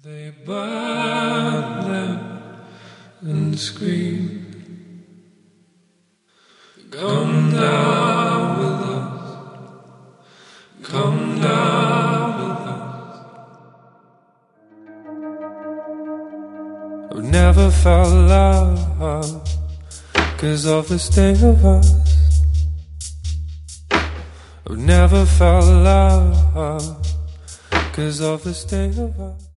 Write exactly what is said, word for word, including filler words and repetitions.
They burn them and scream. Come down with us. Come down with us. I've never felt love 'cause of the state of us. I've never felt love 'cause of the state of us.